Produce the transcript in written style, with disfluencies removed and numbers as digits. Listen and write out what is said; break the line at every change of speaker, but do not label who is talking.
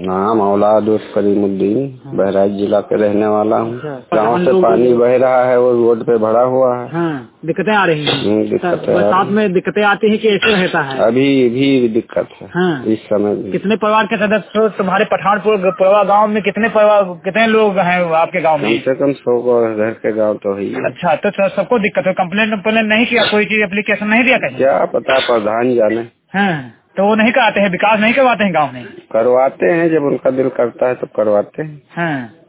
नाम औलाद उर्फ करीमुद्दीन, बहराइच जिला के रहने वाला हूँ। गाँव से पानी बह रहा है, वो रोड पे भरा हुआ है।
दिक्कतें आ रही हैं।
दिक्कतें
बरसात में दिक्कतें आती है कि ऐसे रहता है?
अभी भी दिक्कत है। इस समय
कितने परिवार के सदस्य तुम्हारे पठानपुर पड़वा गाँव में? कितने लोग हैं आपके गाँव में?
कम से कम 100 घर के गाँव तो है।
अच्छा, तो सबको दिक्कत है? कंप्लेन नहीं किया? कोई चीज एप्लीकेशन नहीं दिया कहीं?
क्या पता, प्रधान जाने।
तो वो नहीं कराते हैं, विकास नहीं करवाते हैं गाँव में?
करवाते हैं, जब उनका दिल करता है तो करवाते हैं।